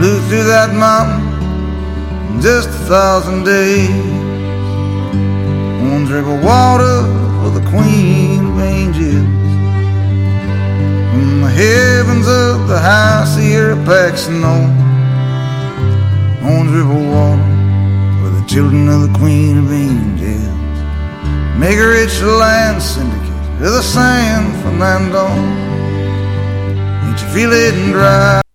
blew through that mountain in just 1,000 days. One drip of water for the Queen of Angels. From the heavens of the high Sierra packs snow. One drip of water for the children of the Queen of Angels. Make a rich land syndicate of the San Fernando. Ain't you feeling dry?